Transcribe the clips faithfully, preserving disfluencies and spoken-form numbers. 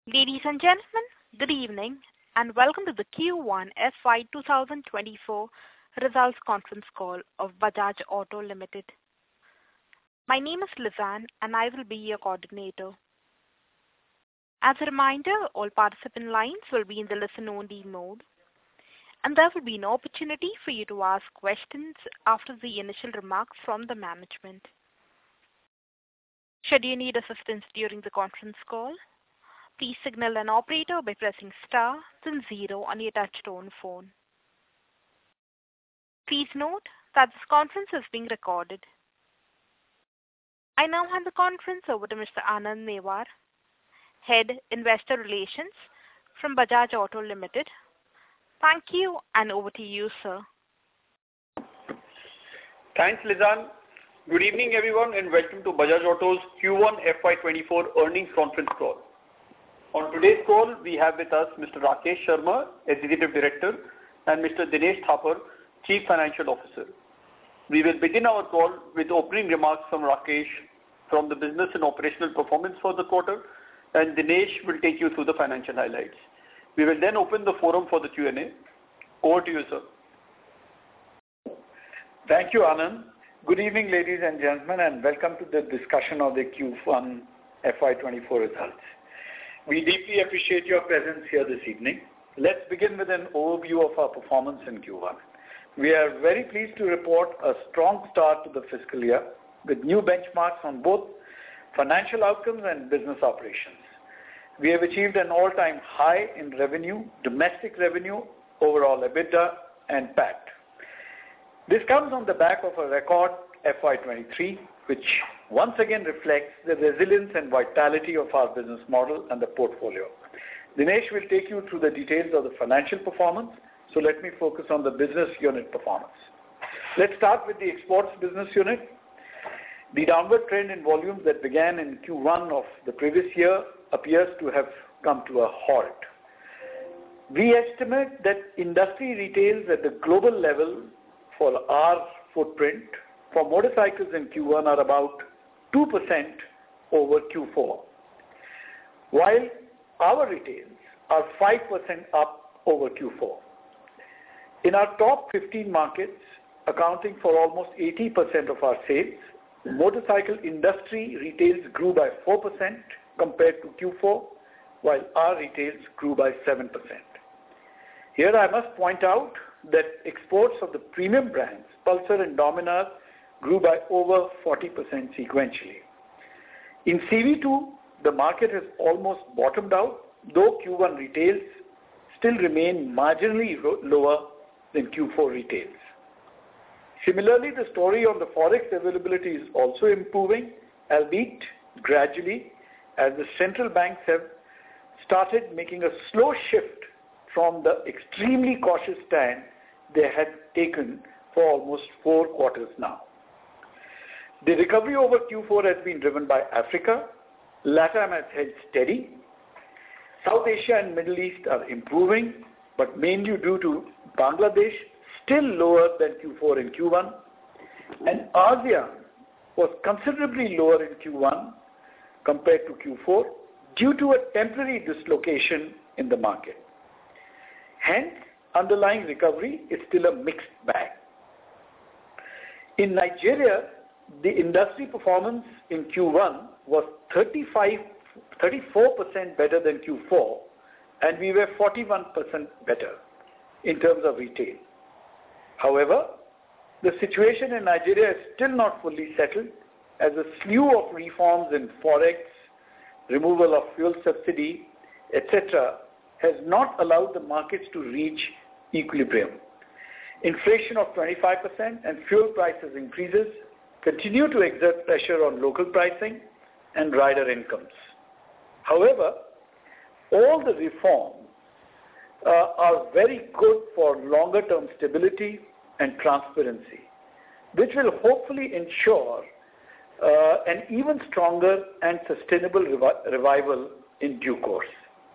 Ladies and gentlemen, good evening, and welcome to the Q one F Y twenty twenty-four results conference call of Bajaj Auto Limited. My name is Lizanne, and I will be your coordinator. As a reminder, all participant lines will be in the listen-only mode, and there will be an opportunity for you to ask questions after the initial remarks from the management. Should you need assistance during the conference call, please signal an operator by pressing star then zero on your touchtone phone. Please note that this conference is being recorded. I now hand the conference over to Mister Anand Newar, Head Investor Relations from Bajaj Auto Limited. Thank you, and over to you, sir. Thanks, Lizanne. Good evening, everyone, and welcome to Bajaj Auto's Q one F Y twenty-four earnings conference call. On today's call, we have with us Mister Rakesh Sharma, Executive Director, and Mister Dinesh Thapar, Chief Financial Officer. We will begin our call with opening remarks from Rakesh from the business and operational performance for the quarter, and Dinesh will take you through the financial highlights. We will then open the forum for the Q and A. Over to you, sir. Thank you, Anand. Good evening, ladies and gentlemen, and welcome to the discussion of the Q one F Y twenty-four results. We deeply appreciate your presence here this evening. Let's begin with an overview of our performance in Q one. We are very pleased to report a strong start to the fiscal year with new benchmarks on both financial outcomes and business operations. We have achieved an all-time high in revenue, domestic revenue, overall EBITDA, and P A T. This comes on the back of a record F Y twenty-three, which once again reflects the resilience and vitality of our business model and the portfolio. Dinesh will take you through the details of the financial performance, so let me focus on the business unit performance. Let's start with the exports business unit. The downward trend in volumes that began in Q one of the previous year appears to have come to a halt. We estimate that industry retails at the global level for our footprint for motorcycles in Q one are about two percent over Q four, while our retails are five percent up over Q four. In our top fifteen markets, accounting for almost eighty percent of our sales, motorcycle industry retails grew by four percent compared to Q four, while our retails grew by seven percent. Here I must point out that exports of the premium brands, Pulsar and Dominar, grew by over forty percent sequentially. In C V two, the market has almost bottomed out, though Q one retails still remain marginally lower than Q four retails. Similarly, the story on the forex availability is also improving, albeit gradually, as the central banks have started making a slow shift from the extremely cautious stand they had taken for almost four quarters now. The recovery over Q four has been driven by Africa. LATAM has held steady. South Asia and Middle East are improving, but mainly due to Bangladesh, still lower than Q four and Q one. And ASEAN was considerably lower in Q one compared to Q four due to a temporary dislocation in the market. Hence, underlying recovery is still a mixed bag. In Nigeria, the industry performance in Q one was thirty-five, thirty-four percent better than Q four, and we were forty-one percent better in terms of retail. However, the situation in Nigeria is still not fully settled, as a slew of reforms in forex, removal of fuel subsidy, et cetera, has not allowed the markets to reach equilibrium. Inflation of twenty-five percent and fuel prices increases continue to exert pressure on local pricing and rider incomes. However, all the reforms uh, are very good for longer-term stability and transparency, which will hopefully ensure uh, an even stronger and sustainable revi- revival in due course.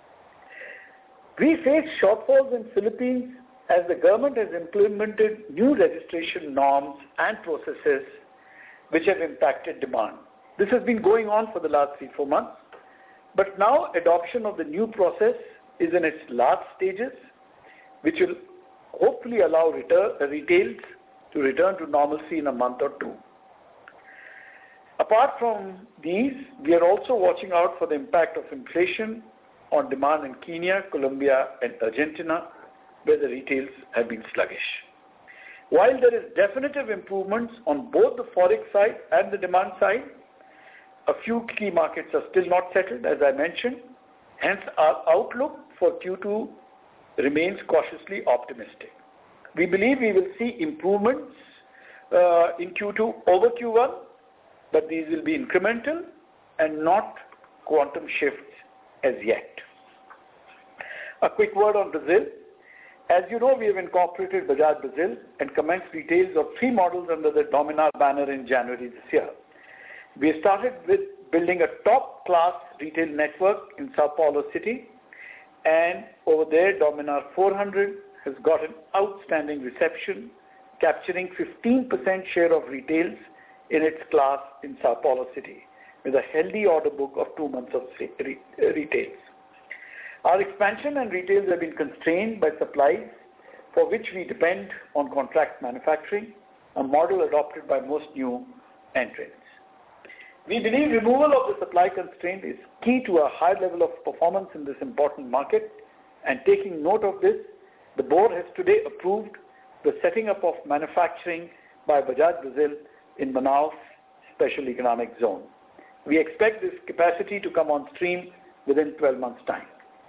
We face shortfalls in Philippines as the government has implemented new registration norms and processes which have impacted demand. This has been going on for the last three, four months. But now adoption of the new process is in its last stages, which will hopefully allow retails to return to normalcy in a month or two. Apart from these, we are also watching out for the impact of inflation on demand in Kenya, Colombia, and Argentina, where the retails have been sluggish. While there is definitive improvements on both the forex side and the demand side, a few key markets are still not settled, as I mentioned. Hence, our outlook for Q two remains cautiously optimistic. We believe we will see improvements uh, in Q two over Q one, but these will be incremental and not quantum shifts as yet. A quick word on Brazil. As you know, we have incorporated Bajaj Brazil and commenced retails of three models under the Dominar banner in January this year. We started with building a top-class retail network in Sao Paulo city, and over there, Dominar four hundred has got an outstanding reception, capturing fifteen percent share of retails in its class in Sao Paulo city, with a healthy order book of two months of retails. Our expansion and retails have been constrained by supplies, for which we depend on contract manufacturing, a model adopted by most new entrants. We believe removal of the supply constraint is key to a high level of performance in this important market, and taking note of this, the board has today approved the setting up of manufacturing by Bajaj Brazil in Manaus Special Economic Zone. We expect this capacity to come on stream within twelve months' time.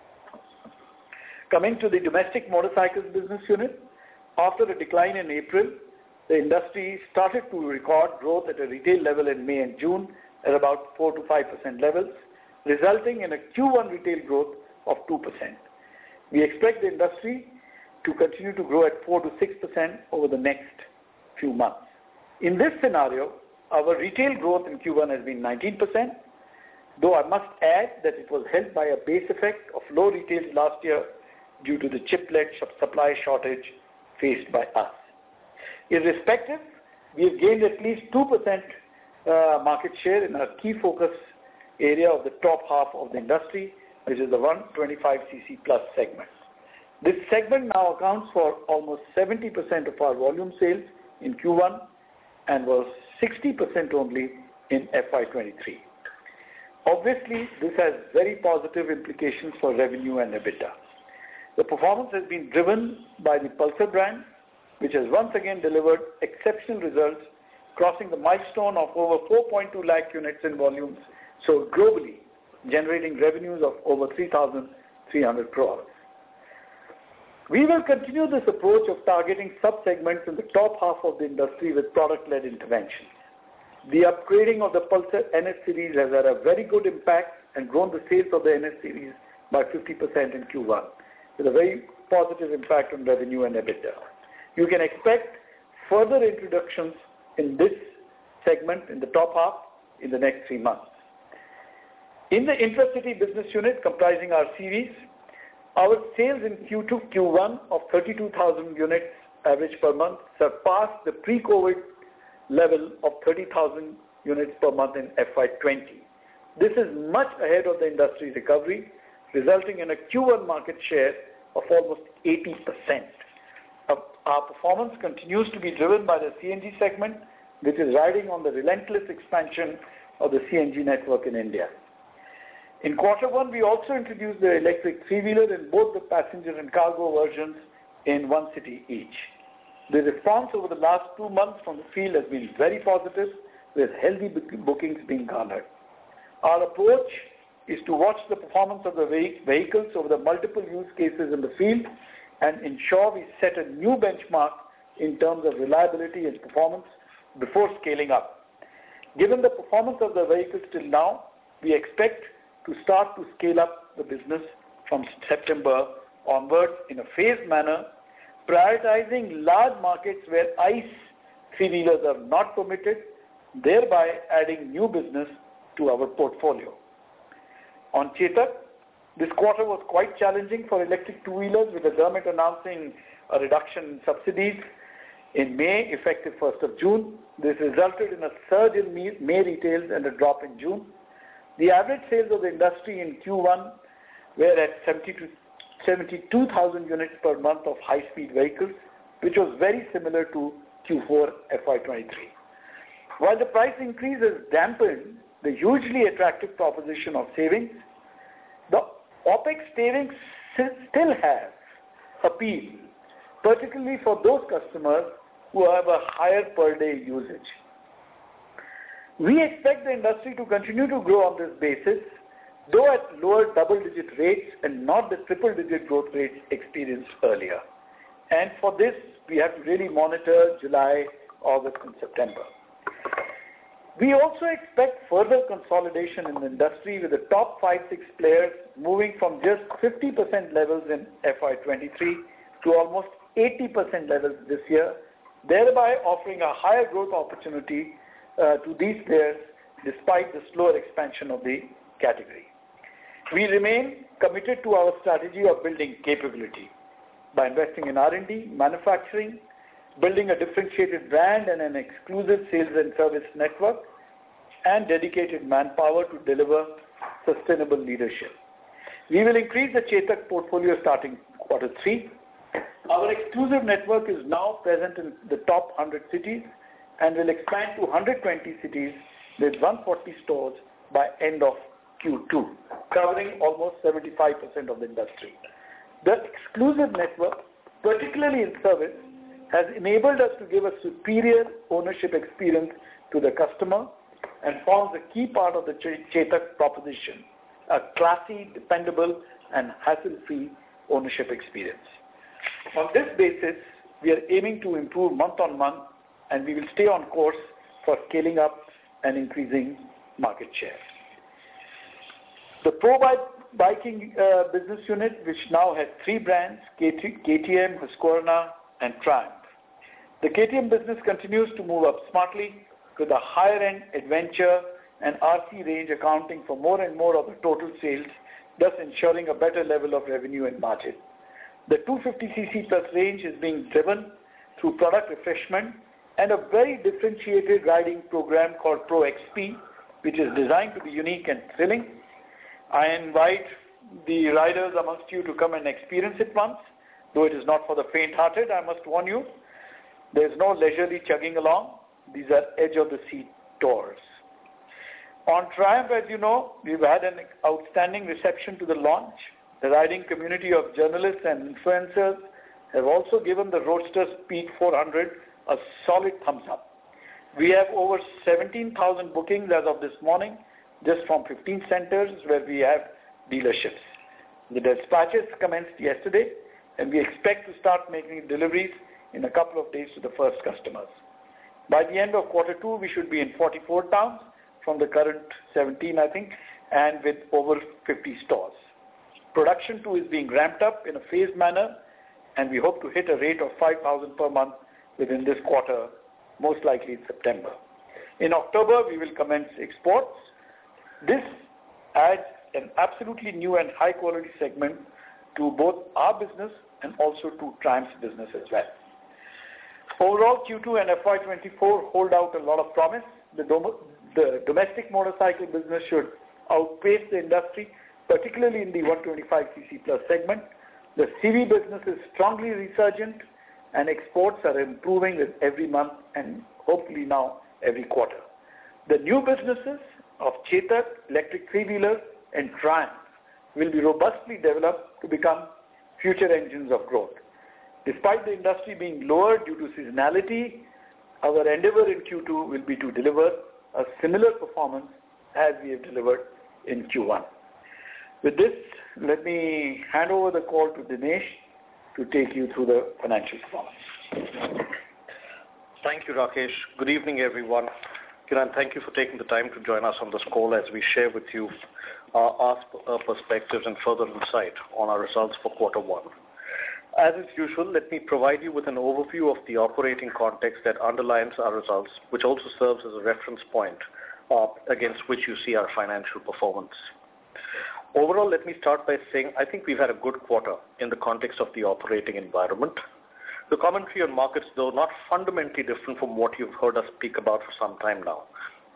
Coming to the domestic motorcycles business unit, after a decline in April, the industry started to record growth at a retail level in May and June at about four to five percent levels, resulting in a Q one retail growth of two percent. We expect the industry to continue to grow at four to six percent over the next few months. In this scenario, our retail growth in Q one has been nineteen percent, though I must add that it was helped by a base effect of low retails last year due to the chiplet supply shortage faced by us. Irrespective, we have gained at least two percent uh, market share in our key focus area of the top half of the industry, which is the one twenty-five c c plus segment. This segment now accounts for almost seventy percent of our volume sales in Q one and was sixty percent only in F Y twenty-three. Obviously, this has very positive implications for revenue and EBITDA. The performance has been driven by the Pulsar brand, which has once again delivered exceptional results, crossing the milestone of over four point two lakh units in volumes sold globally, generating revenues of over three thousand three hundred crores. We will continue this approach of targeting sub-segments in the top half of the industry with product-led interventions. The upgrading of the Pulsar N S series has had a very good impact and grown the sales of the N S series by fifty percent in Q one, with a very positive impact on revenue and EBITDA. You can expect further introductions in this segment in the top half in the next three months. In the intracity business unit comprising our series, our sales in Q two Q one of thirty-two thousand units average per month surpassed the pre-COVID level of thirty thousand units per month in F Y twenty. This is much ahead of the industry recovery, resulting in a Q one market share of almost eighty percent. Our performance continues to be driven by the C N G segment, which is riding on the relentless expansion of the C N G network in India. In quarter one, we also introduced the electric three-wheeler in both the passenger and cargo versions in one city each. The response over the last two months from the field has been very positive, with healthy bookings being garnered. Our approach is to watch the performance of the vehicles over the multiple use cases in the field and ensure we set a new benchmark in terms of reliability and performance before scaling up. Given the performance of the vehicles till now, we expect to start to scale up the business from September onwards in a phased manner, prioritizing large markets where ICE three-wheelers are not permitted, thereby adding new business to our portfolio. On Chetak, this quarter was quite challenging for electric two-wheelers, with the government announcing a reduction in subsidies in May, effective first of June. This resulted in a surge in May retails and a drop in June. The average sales of the industry in Q one were at seventy-two thousand units per month of high-speed vehicles, which was very similar to Q four F Y twenty-three. While the price increase has dampened the hugely attractive proposition of savings, the OPEX savings still have appeal, particularly for those customers who have a higher per-day usage. We expect the industry to continue to grow on this basis, though at lower double-digit rates and not the triple-digit growth rates experienced earlier. And for this, we have to really monitor July, August, and September. We also expect further consolidation in the industry with the top five, six players moving from just fifty percent levels in F Y twenty-three to almost eighty percent levels this year, thereby offering a higher growth opportunity uh, to these players despite the slower expansion of the category. We remain committed to our strategy of building capability by investing in R and D, manufacturing, building a differentiated brand and an exclusive sales and service network, and dedicated manpower to deliver sustainable leadership. We will increase the Chetak portfolio starting quarter three. Our exclusive network is now present in the top one hundred cities and will expand to one hundred twenty cities with one hundred forty stores by end of Q two, covering almost seventy-five percent of the industry. The exclusive network, particularly in service, has enabled us to give a superior ownership experience to the customer and forms a key part of the Chetak proposition, a classy, dependable, and hassle-free ownership experience. On this basis, we are aiming to improve month on month, and we will stay on course for scaling up and increasing market share. The Pro Biking uh, business unit, which now has three brands, K T M, Husqvarna, and Triumph. The K T M business continues to move up smartly with a higher-end adventure and R C range accounting for more and more of the total sales, thus ensuring a better level of revenue and margin. The two hundred fifty c c plus range is being driven through product refreshment and a very differentiated riding program called Pro X P, which is designed to be unique and thrilling. I invite the riders amongst you to come and experience it once, though it is not for the faint-hearted, I must warn you. There is no leisurely chugging along. These are edge-of-the-seat tours. On Triumph, as you know, we've had an outstanding reception to the launch. The riding community of journalists and influencers have also given the Roadster Speed four hundred a solid thumbs up. We have over seventeen thousand bookings as of this morning, just from fifteen centers where we have dealerships. The dispatches commenced yesterday, and we expect to start making deliveries in a couple of days to the first customers. By the end of quarter two, we should be in forty-four towns from the current seventeen, I think, and with over fifty stores. Production too is being ramped up in a phased manner, and we hope to hit a rate of five thousand per month within this quarter, most likely in September. In October, we will commence exports. This adds an absolutely new and high-quality segment to both our business and also to Triumph's business as well. Overall, Q two and F Y twenty-four hold out a lot of promise. The, dom- the domestic motorcycle business should outpace the industry, particularly in the one hundred twenty-five c c plus segment. The C V business is strongly resurgent, and exports are improving with every month and hopefully now every quarter. The new businesses of Chetak, electric three-wheelers, and Triumph will be robustly developed to become future engines of growth. Despite the industry being lower due to seasonality, our endeavor in Q two will be to deliver a similar performance as we have delivered in Q one. With this, let me hand over the call to Dinesh to take you through the financial performance. Thank you, Rakesh. Good evening, everyone. Kiran, thank you for taking the time to join us on this call as we share with you uh, our perspectives and further insight on our results for quarter one. As is usual, let me provide you with an overview of the operating context that underlines our results, which also serves as a reference point uh, against which you see our financial performance. Overall, let me start by saying I think we've had a good quarter in the context of the operating environment. The commentary on markets, though not fundamentally different from what you've heard us speak about for some time now.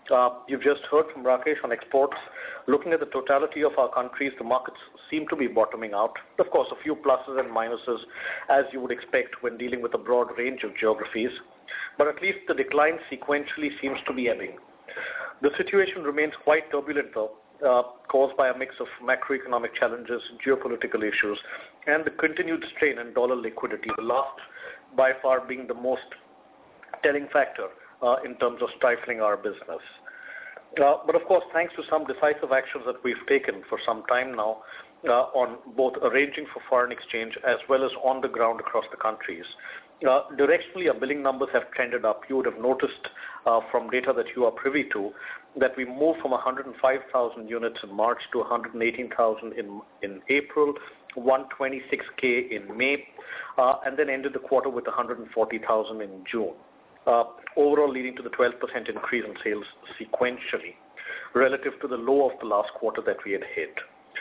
Uh, you've just heard from Rakesh on exports. Looking at the totality of our countries, the markets seem to be bottoming out. Of course, a few pluses and minuses, as you would expect when dealing with a broad range of geographies. But at least the decline sequentially seems to be ebbing. The situation remains quite turbulent, though, uh, caused by a mix of macroeconomic challenges, geopolitical issues, and the continued strain in dollar liquidity, the last by far being the most telling factor uh, in terms of stifling our business. Uh, but of course, thanks to some decisive actions that we've taken for some time now uh, on both arranging for foreign exchange as well as on the ground across the countries, uh, directionally our billing numbers have trended up. You would have noticed uh, from data that you are privy to that we moved from one hundred five thousand units in March to one hundred eighteen thousand in, in April, one hundred twenty-six thousand in May, uh, and then ended the quarter with one hundred forty thousand in June. Uh, overall leading to the twelve percent increase in sales sequentially relative to the low of the last quarter that we had hit.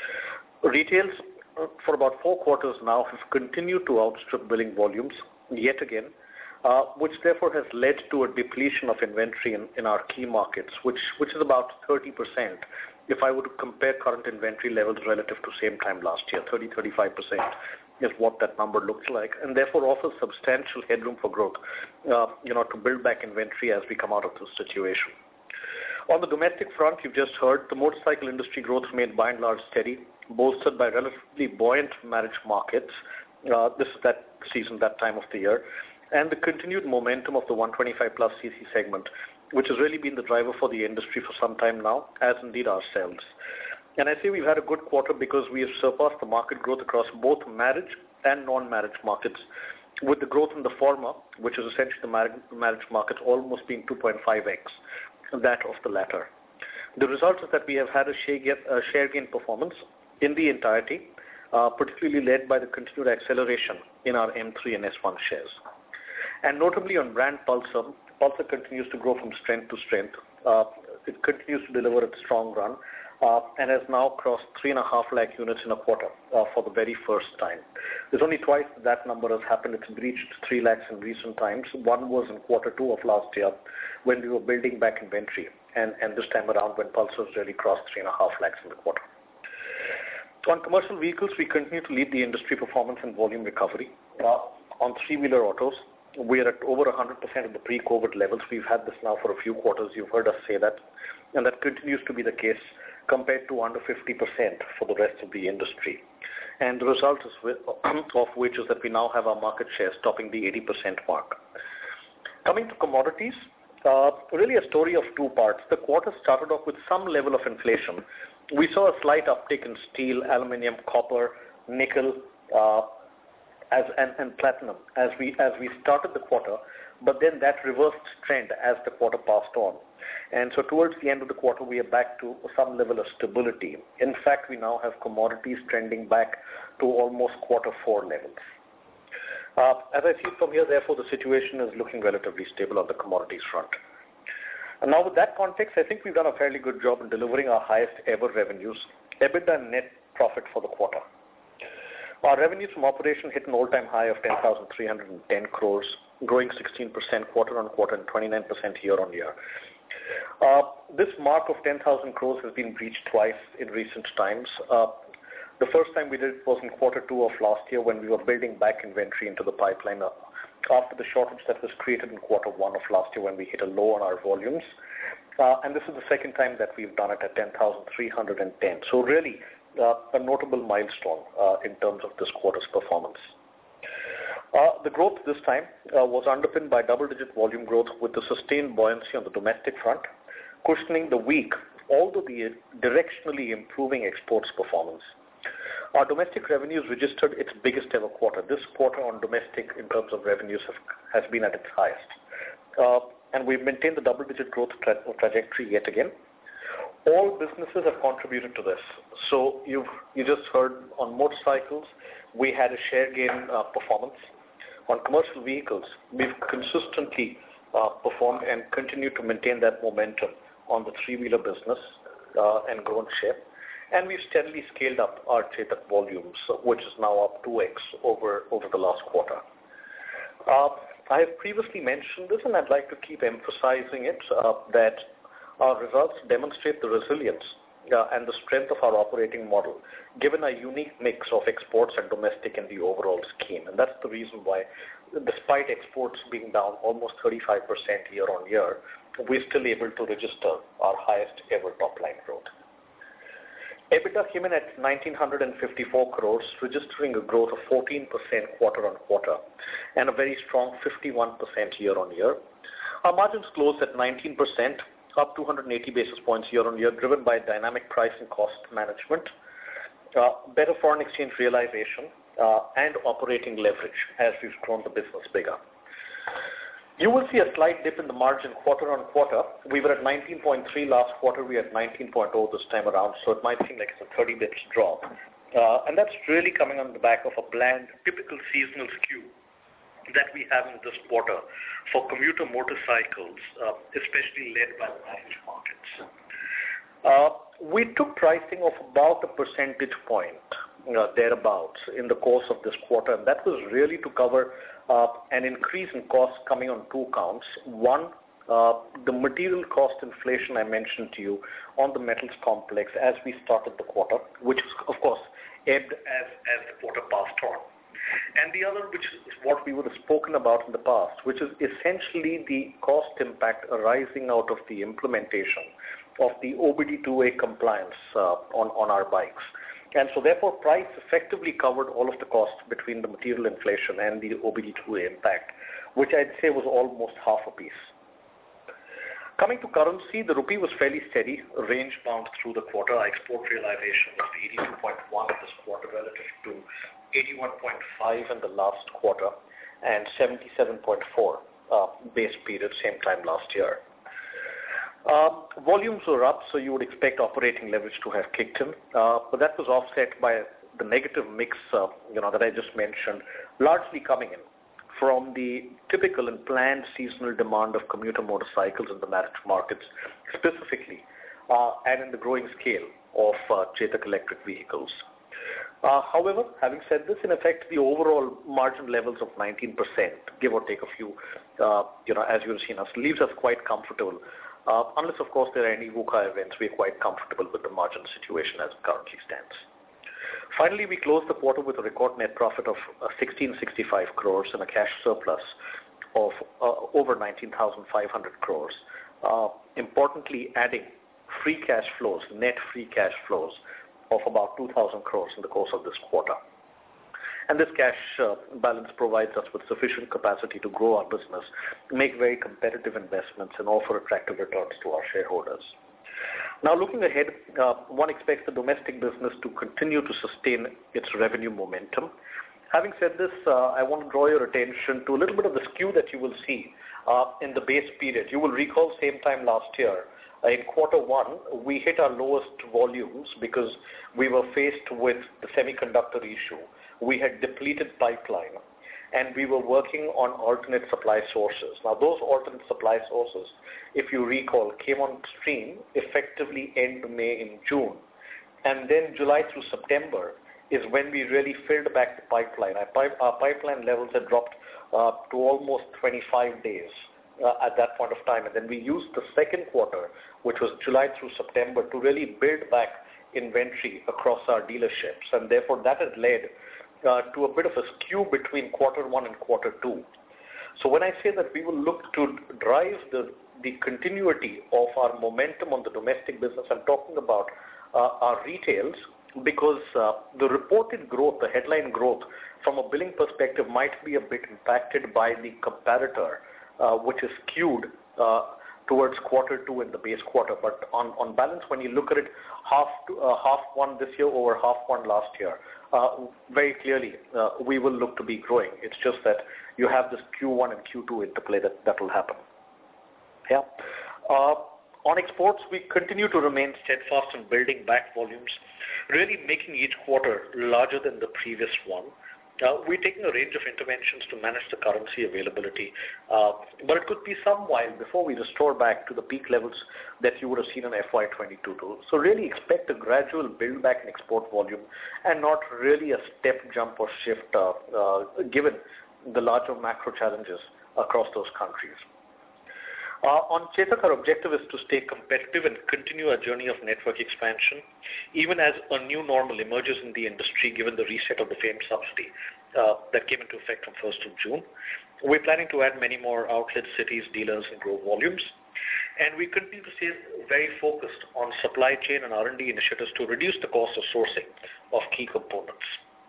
Retails uh, for about four quarters now have continued to outstrip billing volumes yet again, uh, which therefore has led to a depletion of inventory in, in our key markets, which, which is about thirty percent if I were to compare current inventory levels relative to same time last year. thirty to thirty-five percent is what that number looks like, and therefore offers substantial headroom for growth, uh, you know, to build back inventory as we come out of this situation. On the domestic front, you've just heard the motorcycle industry growth remained by and large steady, bolstered by relatively buoyant marriage markets. Uh, this is that season, that time of the year, and the continued momentum of the one twenty-five plus C C segment, which has really been the driver for the industry for some time now, as indeed ourselves. And I say we've had a good quarter because we have surpassed the market growth across both marriage and non-marriage markets, with the growth in the former, which is essentially the marriage market, almost being two point five x that of the latter. The result is that we have had a share gain, uh, share gain performance in the entirety, uh, particularly led by the continued acceleration in our M three and S one shares. And notably on brand Pulsar, Pulsar continues to grow from strength to strength. Uh, it continues to deliver its strong run uh, and has now crossed three and a half lakh units in a quarter uh, for the very first time. There's only twice that number has happened. It's breached three lakhs in recent times. One was in quarter two of last year when we were building back inventory, and, and this time around when Pulsar's really crossed three and a half lakhs in the quarter. On commercial vehicles, we continue to lead the industry performance and volume recovery. Uh, on three-wheeler autos, we are at over one hundred percent of the pre-COVID levels. We've had this now for a few quarters. You've heard us say that. And that continues to be the case compared to under fifty percent for the rest of the industry. And the result is with, of which is that we now have our market share topping the eighty percent mark. Coming to commodities, uh, really a story of two parts. The quarter started off with some level of inflation. We saw a slight uptick in steel, aluminium, copper, nickel, uh, As, and, and platinum as we as we started the quarter, but then that reversed trend as the quarter passed on. And so towards the end of the quarter, we are back to some level of stability. In fact, we now have commodities trending back to almost quarter four levels. Uh, as I see it from here, therefore, the situation is looking relatively stable on the commodities front. And now with that context, I think we've done a fairly good job in delivering our highest ever revenues, EBITDA and net profit for the quarter. Our revenues from operation hit an all-time high of ten thousand three hundred ten crores, growing sixteen percent quarter-on-quarter and twenty-nine percent year-on-year. Uh, this mark of ten thousand crores has been breached twice in recent times. Uh, the first time we did it was in quarter two of last year when we were building back inventory into the pipeline uh, after the shortage that was created in quarter one of last year when we hit a low on our volumes. Uh, and this is the second time that we've done it at ten thousand three hundred ten. So really, Uh, a notable milestone uh, in terms of this quarter's performance. Uh, the growth this time uh, was underpinned by double-digit volume growth with the sustained buoyancy on the domestic front, cushioning the weak, although the directionally improving exports performance. Our domestic revenues registered its biggest ever quarter. This quarter on domestic in terms of revenues have, has been at its highest. Uh, and we've maintained the double-digit growth tra- trajectory yet again. All businesses have contributed to this. So you've, you just heard on motorcycles, we had a share gain uh, performance. On commercial vehicles, we've consistently uh, performed and continue to maintain that momentum on the three-wheeler business uh, and grown share. And we've steadily scaled up our Chetak volumes, which is now up two x over, over the last quarter. Uh, I have previously mentioned this, and I'd like to keep emphasizing it, uh, that our results demonstrate the resilience uh, and the strength of our operating model, given a unique mix of exports and domestic in the overall scheme. And that's the reason why, despite exports being down almost thirty-five percent year on year, we're still able to register our highest ever top line growth. EBITDA came in at one thousand nine hundred fifty-four crores, registering a growth of fourteen percent quarter on quarter and a very strong fifty-one percent year on year. Our margins closed at nineteen percent, up two hundred eighty basis points year on year, driven by dynamic price and cost management, uh, better foreign exchange realization, uh, and operating leverage as we've grown the business bigger. You will see a slight dip in the margin quarter on quarter. We were at nineteen point three last quarter. We are at nineteen point zero this time around, so it might seem like it's a thirty bips drop. Uh, and that's really coming on the back of a planned, typical seasonal skew that we have in this quarter for commuter motorcycles, uh, especially led by the managed markets. Uh, we took pricing of about a percentage point, uh, thereabouts, in the course of this quarter, and that was really to cover uh, an increase in costs coming on two counts. One, uh, the material cost inflation I mentioned to you on the metals complex as we started the quarter, which of course ebbed as, as the quarter passed on. And the other, which is what we would have spoken about in the past, which is essentially the cost impact arising out of the implementation of the O B D two A compliance uh, on, on our bikes. And so therefore price effectively covered all of the costs between the material inflation and the O B D two A impact, which I'd say was almost half a piece. Coming to currency, the rupee was fairly steady, range bound through the quarter. Our export realization was eighty-two point one this quarter relative to eighty-one point five in the last quarter and seventy-seven point four uh, base period, same time last year. Uh, volumes were up, so you would expect operating leverage to have kicked in, uh, but that was offset by the negative mix, uh, you know, that I just mentioned, largely coming in from the typical and planned seasonal demand of commuter motorcycles in the managed markets, specifically, uh, and in the growing scale of uh, Chetak electric vehicles. Uh, however, having said this, in effect, the overall margin levels of nineteen percent, give or take a few, uh, you know, as you've seen us, leaves us quite comfortable. Uh, unless, of course, there are any VUCA events, we're quite comfortable with the margin situation as it currently stands. Finally, we closed the quarter with a record net profit of uh, one thousand six hundred sixty-five crores and a cash surplus of uh, over nineteen thousand five hundred crores. Uh, importantly, adding free cash flows, net free cash flows of about two thousand crores in the course of this quarter. And this cash uh, balance provides us with sufficient capacity to grow our business, make very competitive investments, and offer attractive returns to our shareholders. Now, looking ahead, uh, one expects the domestic business to continue to sustain its revenue momentum. Having said this, uh, I want to draw your attention to a little bit of the skew that you will see uh, in the base period. You will recall same time last year, uh, in quarter one, we hit our lowest volumes because we were faced with the semiconductor issue. We had depleted pipeline, and we were working on alternate supply sources. Now, those alternate supply sources, if you recall, came on stream effectively end May in June. And then July through September is when we really filled back the pipeline. Our, pipe, our pipeline levels had dropped uh, to almost twenty-five days uh, at that point of time. And then we used the second quarter, which was July through September, to really build back inventory across our dealerships. And therefore, that has led Uh, to a bit of a skew between quarter one and quarter two. So when I say that we will look to drive the, the continuity of our momentum on the domestic business, I'm talking about uh, our retails, because uh, the reported growth, the headline growth from a billing perspective might be a bit impacted by the comparator, uh, which is skewed uh, towards quarter two in the base quarter. But on, on balance, when you look at it, half to, uh, half one this year over half one last year, uh, very clearly uh, we will look to be growing. It's just that you have this Q one and Q two interplay that, that will happen. Yeah. Uh, on exports, we continue to remain steadfast in building back volumes, really making each quarter larger than the previous one. Uh, we're taking a range of interventions to manage the currency availability, uh, but it could be some while before we restore back to the peak levels that you would have seen in F Y twenty-two. So really expect a gradual build back in export volume and not really a step jump or shift uh, uh, given the larger macro challenges across those countries. Uh, on Chetak, our objective is to stay competitive and continue our journey of network expansion, even as a new normal emerges in the industry given the reset of the FAME subsidy uh, that came into effect on first of June. We're planning to add many more outlets, cities, dealers, and grow volumes. And we continue to stay very focused on supply chain and R and D initiatives to reduce the cost of sourcing of key components.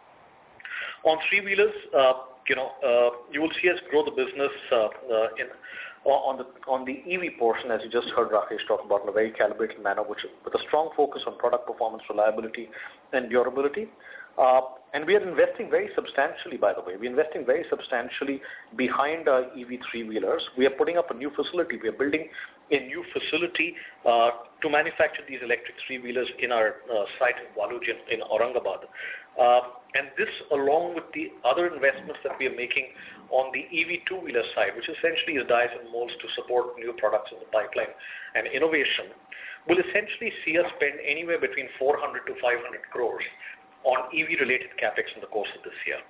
On three-wheelers, uh, you know, uh, you will see us grow the business uh, uh, in on the on the E V portion, as you just heard Rakesh talk about, in a very calibrated manner, which with a strong focus on product performance, reliability, and durability. Uh, and we are investing very substantially, by the way. We're investing very substantially behind our E V three-wheelers. We are putting up a new facility. We are building a new facility uh, to manufacture these electric three-wheelers in our uh, site in Waluj in, in Aurangabad. Uh, and this, along with the other investments that we are making on the E V two-wheeler side, which essentially is dies and molds to support new products in the pipeline and innovation, will essentially see us spend anywhere between four hundred to five hundred crores on E V-related capex in the course of this year.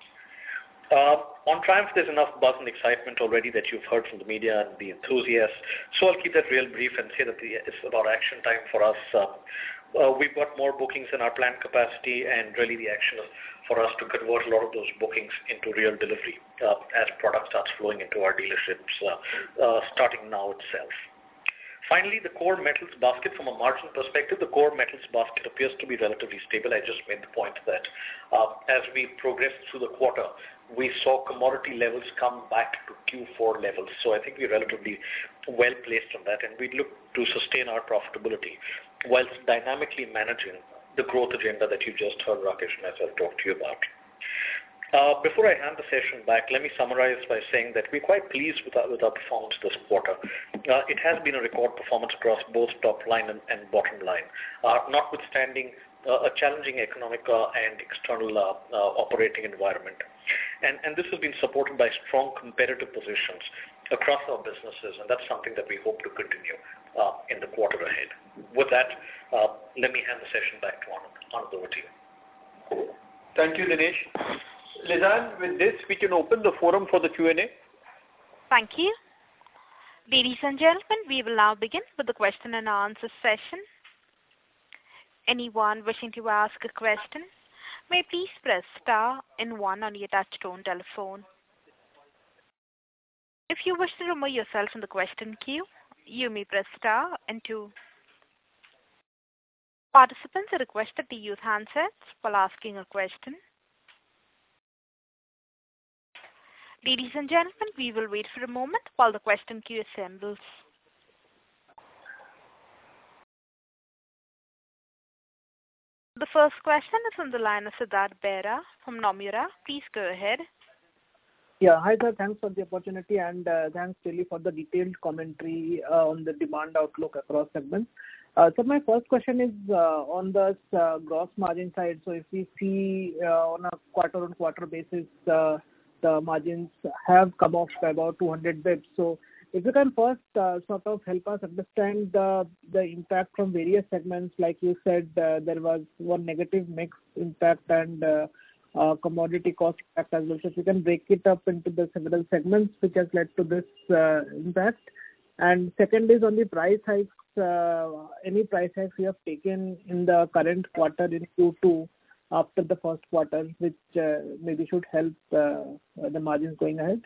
Uh, on Triumph, there's enough buzz and excitement already that you've heard from the media and the enthusiasts, so I'll keep that real brief and say that the, it's about action time for us. Uh, uh, we've got more bookings in our plant capacity, and really the action is for us to convert a lot of those bookings into real delivery uh, as product starts flowing into our dealerships uh, uh, starting now itself. Finally, the core metals basket, from a margin perspective, the core metals basket appears to be relatively stable. I just made the point that uh, as we progressed through the quarter, we saw commodity levels come back to Q four levels. So I think we're relatively well placed on that, and we look to sustain our profitability whilst dynamically managing the growth agenda that you just heard Rakesh and myself talk to you about. Uh, before I hand the session back, let me summarize by saying that we're quite pleased with our, with our performance this quarter. Uh, it has been a record performance across both top line and, and bottom line, uh, notwithstanding uh, a challenging economic uh, and external uh, uh, operating environment. And, and this has been supported by strong competitive positions across our businesses, and that's something that we hope to continue uh, in the quarter ahead. With that, uh, let me hand the session back to Anand. Anand, over to you. Thank you, Dinesh. Lizanne, with this, we can open the forum for the Q and A. Thank you. Ladies and gentlemen, we will now begin with the question and answer session. Anyone wishing to ask a question may please press star and one on your touchtone telephone. If you wish to remove yourself from the question queue, you may press star and two. Participants are requested to use handsets while asking a question. Ladies and gentlemen, we will wait for a moment while the question queue assembles. The first question is on the line of Siddharth Behera from Nomura. Please go ahead. Yeah, hi sir. Thanks for the opportunity, and uh, thanks really for the detailed commentary uh, on the demand outlook across segments. Uh, so my first question is uh, on the uh, gross margin side. So if we see uh, on a quarter-on-quarter basis, uh, the margins have come off by about two hundred bips. So if you can first uh, sort of help us understand uh, the impact from various segments, like you said, uh, there was one negative mix impact and uh, uh, commodity cost impact as well. So if you can break it up into the several segments which has led to this uh, impact. And second is on the price hikes, uh, any price hikes you have taken in the current quarter in Q two after the first quarter, which uh, maybe should help uh, the margins going ahead?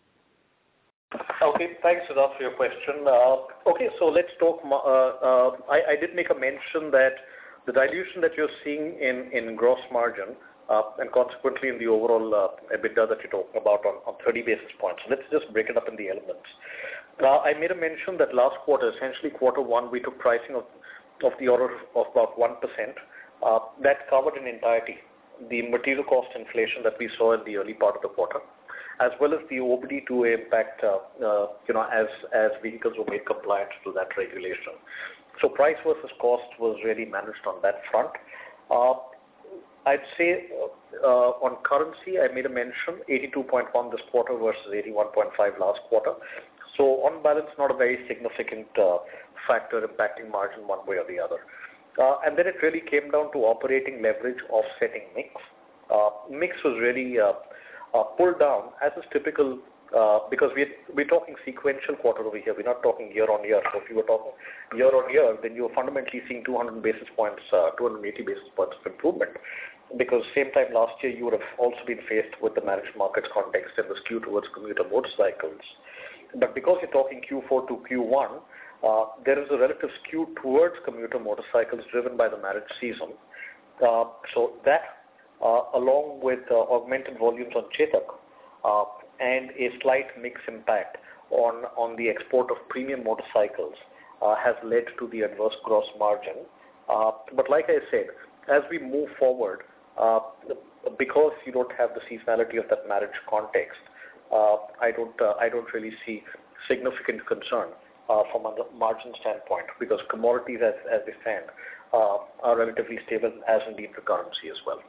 Okay, thanks, Siddharth, for your question. Uh, okay, so let's talk. Uh, uh, I, I did make a mention that the dilution that you're seeing in, in gross margin uh, and consequently in the overall uh, EBITDA that you're talking about on, on thirty basis points. So let's just break it up in the elements. Uh, I made a mention that last quarter, essentially quarter one, we took pricing of, of the order of about one percent. Uh, that covered in entirety the material cost inflation that we saw in the early part of the quarter, as well as the O B D two A impact, uh, uh, you know, as, as vehicles were made compliant to that regulation. So price versus cost was really managed on that front. Uh, I'd say uh, on currency, I made a mention, eighty-two point one this quarter versus eighty-one point five last quarter. So on balance, not a very significant uh, factor impacting margin one way or the other. Uh, and then it really came down to operating leverage offsetting mix. Uh, mix was really uh, uh, pulled down, as is typical uh, because we're, we're talking sequential quarter over here. We're not talking year on year. So if you were talking year on year, then you're fundamentally seeing two hundred basis points, uh, two hundred eighty basis points of improvement. Because same time last year, you would have also been faced with the managed markets context and the skew towards commuter motorcycles. But because you're talking Q four to Q one, uh, there is a relative skew towards commuter motorcycles driven by the marriage season. Uh, so that, uh, along with uh, augmented volumes on Chetak uh, and a slight mix impact on, on the export of premium motorcycles uh, has led to the adverse gross margin. Uh, but like I said, as we move forward, uh, because you don't have the seasonality of that marriage context, uh, I don't uh, I don't really see significant concern uh, from a margin standpoint, because commodities as, as they stand uh, are relatively stable, as indeed the currency as well.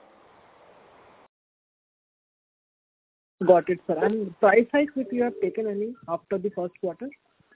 Got it, sir. And price hikes, if you have taken any after the first quarter?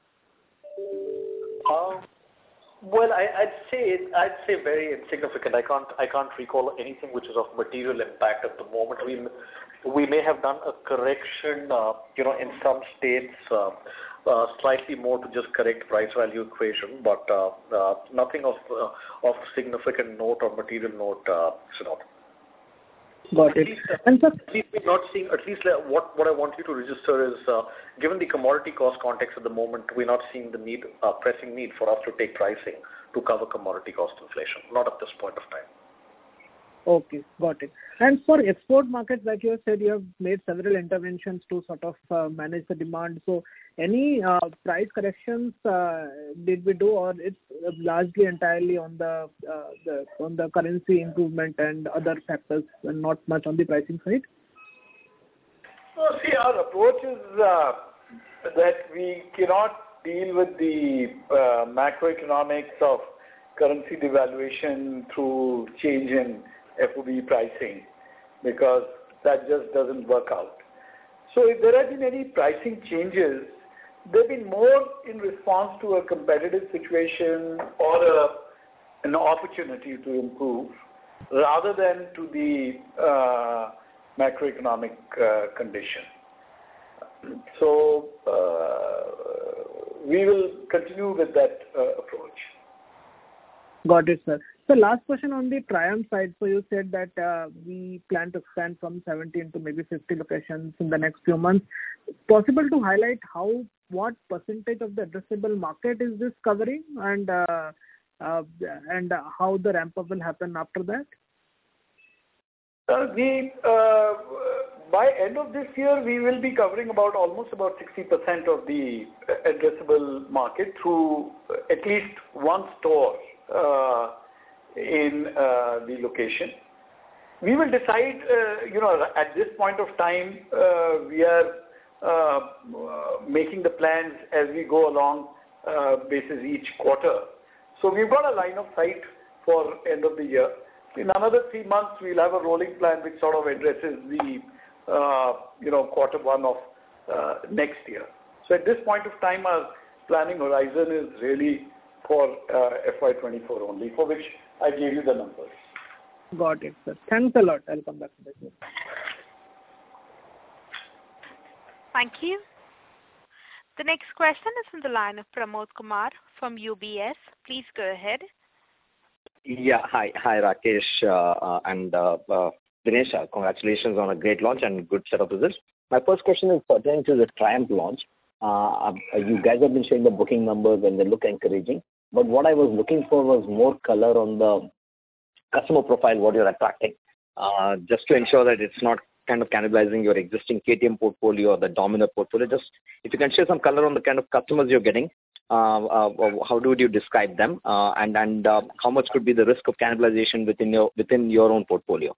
Um, Well, I, I'd say I'd say very insignificant. I can't I can't recall anything which is of material impact at the moment. We we may have done a correction, uh, you know, in some states, uh, uh, slightly more to just correct price value equation, but uh, uh, nothing of uh, of significant note or material note, uh, Sinod. Got it. And sir, at least we're not seeing, at least what, what I want you to register is, uh, given the commodity cost context at the moment, we're not seeing the need, uh, pressing need for us to take pricing to cover commodity cost inflation. Not at this point of time. Okay, got it. And for export markets, like you have said, you have made several interventions to sort of uh, manage the demand. So any uh, price corrections uh, did we do, or it's largely entirely on the, uh, the on the currency improvement and other factors, and not much on the pricing side? Well, see, our approach is uh, that we cannot deal with the uh, macroeconomics of currency devaluation through change in F O B pricing, because that just doesn't work out. So if there have been any pricing changes, they've been more in response to a competitive situation or a, an opportunity to improve, rather than to the uh, macroeconomic uh, condition. So uh, we will continue with that uh, approach. Got it, sir. So last question on the Triumph side. So you said that uh, we plan to expand from seventeen to maybe fifty locations in the next few months. Possible to highlight how, what percentage of the addressable market is this covering, and uh, uh, and how the ramp up will happen after that? Uh, we, uh, by end of this year, we will be covering about almost about sixty percent of the addressable market through at least one store uh, in uh, the location. We will decide, uh, you know, at this point of time, uh, we are uh, making the plans as we go along uh, basis each quarter. So we've got a line of sight for end of the year. In another three months, we'll have a rolling plan which sort of addresses the, uh, you know, quarter one of uh, next year. So at this point of time, our planning horizon is really for uh, F Y twenty-four only, for which I gave you the numbers. Got it, sir. Thanks a lot. I'll come back to this. Thank you. The next question is from the line of Pramod Kumar from U B S. Please go ahead. Yeah, hi, hi Rakesh uh, uh, and uh, uh, Dinesh. Uh, congratulations on a great launch and good set of results. My first question is pertaining to the Triumph launch. Uh, you guys have been showing the booking numbers and they look encouraging. But what I was looking for was more color on the customer profile, what you're attracting, uh, just to ensure that it's not kind of cannibalizing your existing K T M portfolio or the Dominar portfolio. Just if you can share some color on the kind of customers you're getting, uh, uh, how would you describe them, uh, and and uh, how much could be the risk of cannibalization within your within your own portfolio?